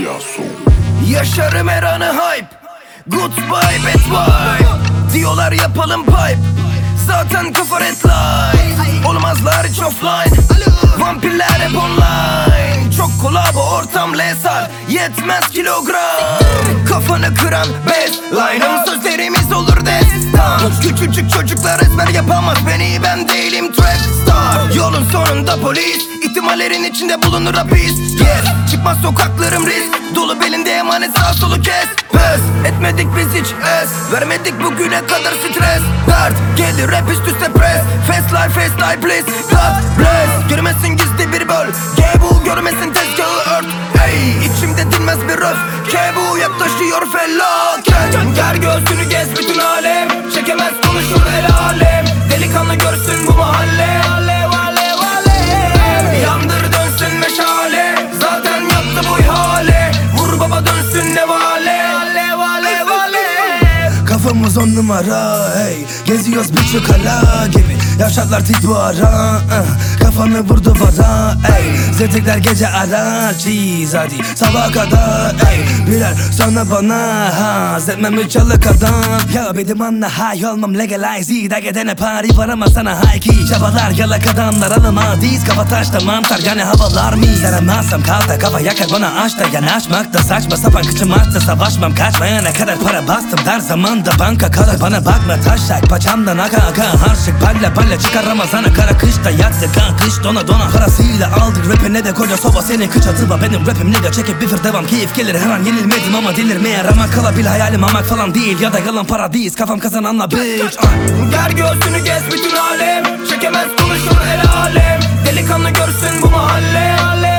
Yaso. Yaşarım her anı hype, good vibe, bad vibe. Diyorlar yapalım pipe, zaten kafa red light. Olmazlar hiç offline, vampirler hep online. Çok kolabo ortam lesar, yetmez kilogram. Kafanı kıran bassline'ım, sözlerimiz olur destan. Küçücük çocuklar ezber yapamaz beni, ben değilim trap star. Yolun sonunda polis, ihtimallerin içinde bulunur hapis. Yes, çıkmaz sokaklarım risk dolu, belinde emanet sağ solu kes. Pes etmedik biz hiç es, vermedik bugüne kadar stres. Dert gelir rap üst üste press, fast life please, God bless. Görmesin gizli bir böl, bu görmesin tezgahı ört. Hey, içimde dinmez bir röf, bu yaklaşıyor felaket. Ger göğsünü gez bütün alem, çekemez konuşur el alem. Delikanlı görsün bu mahalle, alev alev alev. Yandır dönsün meşale, zaten yaptı bu ihale. Vur baba dönsün nevale, alev alev alev. Kafamız on numara, hey. Geziyoruz birçok hala gibi. Yavşaklar tit bu ara, kafanı vur duvara, ey. Zetekler gece arar, cheese hadi sabaha kadar, ey. Birer sonra bana, zetmem üç yıllık adam. Ya benim anla high olmam legalize, iyi de gidene pari var ama sana high key. Çabalar yalak adamlar alamadıyız, kafa taşta mantar yani havalar mı? Seremezsem kalta kafa yakar bana aç da yanaşmak da saçma sapan, kıçım açtı savaşmam, kaçmayana kadar para bastım dar zamanda banka kalır. Bana bakma taşak paçamdan aka aka harçlık parla parla çıkar Ramazan'a, kara kışta yatsı kan kış dona dona. Parasıyla aldık rapine de koca soba, senin kıç atıba benim rapim nigga, çekip bifir devam keyif gelir her an. Yenilmedim ama delirmeye ramak kalabil, hayalim amak falan değil ya da yalan para değil, kafam kazananla bitch. Ger göğsünü gez bütün alem, çekemez konuşur el alem. Delikanlı görsün bu mahalle, alev